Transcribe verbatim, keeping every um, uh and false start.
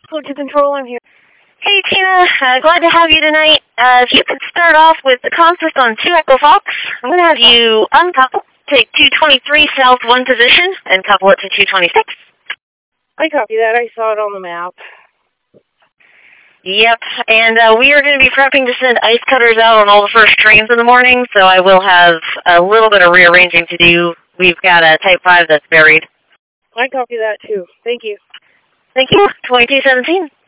Go to control, I'm here. Hey, Tina. Uh, glad to have you tonight. Uh, if you could start off with the conflict on two Echo Fox, I'm going to have you uncouple, take two twenty-three south one position, and couple it to two twenty-six. I copy that. I saw it on the map. Yep, and uh, we are going to be prepping to send ice cutters out on all the first trains in the morning, so I will have a little bit of rearranging to do. We've got a Type five that's buried. I copy that, too. Thank you. Thank you. twenty-two seventeen.